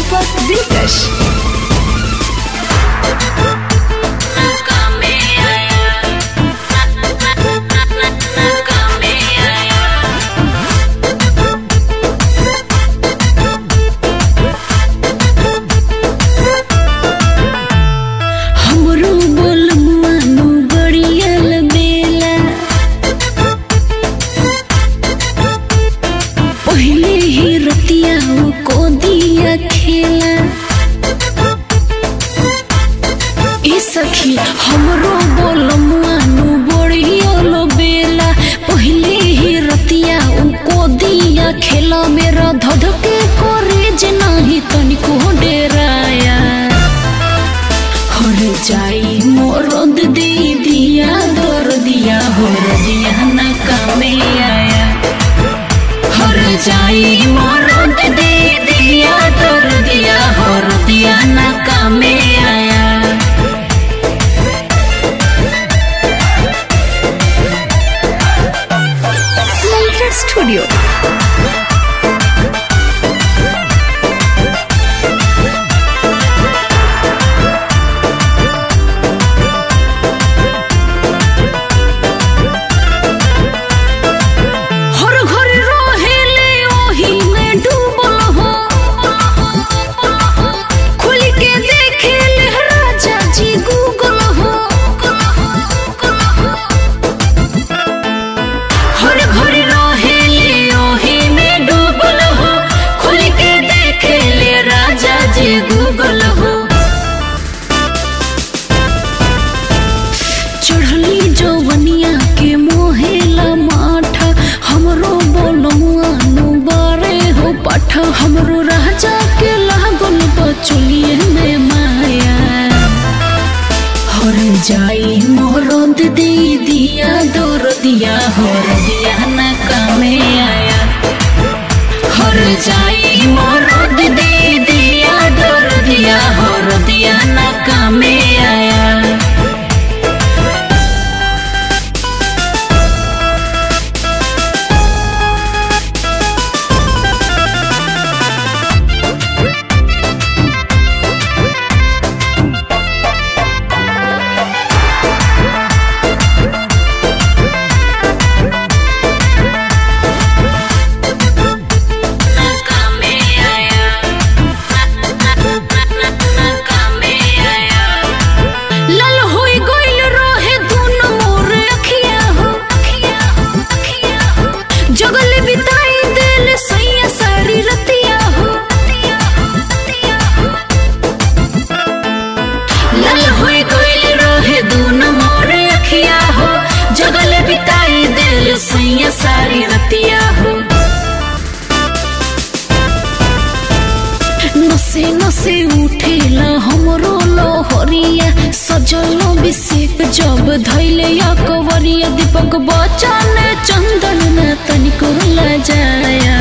दीपक दिलकश। सखी हमरो बोलमुआ नु बड़ियो लो बेला पहले ही रतिया उको दिया खेला मेरा धधके कॉलेज नहीं तनिको डेराया हर जाई मोरद दे दिया दर दिया हर दिया न कामे आया हर जाई मोरद दे दिया दर दिया हर दिया न कामे आया। स्टूडियो हर घर रोहेले ओही में डूबल हो खुल के देखे ले राजा जी गूगल हो हर घर गूगल हो चढ़ली जवनिया के मोहेला माठा हमरो बोलमुआ नु बारे हो पाठा हमरो राजा के लागल बचुलिए में माया हर जाई मोरद दे दिया दर दिया हर दिया न कामे आया हर जाई मोरद दे दिया दर दिया हर दिया न कामे आया। सैया सारी रतिया हो नसे नसे उठेला हमरो लोहरिया सजलो बिसेक जब धैले या कवरिया दीपक बचन चंदन न तनिको लजाया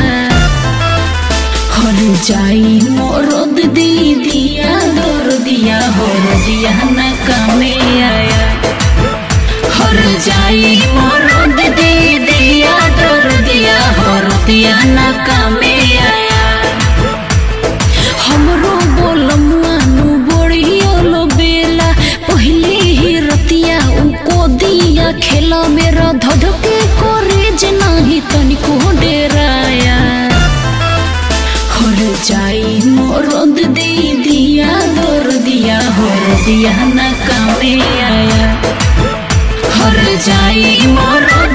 हर जाई मोरद दे दिया दर दिया हर दिया न कामे आया हर जाई मोरद दे दिया दर दिया हर दिया न कामे आया हमरो बोलमुआ नु बड़ियो लो बेला पहले ही रतिया उको दिया खेला मेरा धधके कॉलेज नहीं तनिको डेराया हर जाई मोरद दे दिया दर दिया हर दिया न कामे आया हर जाई मोर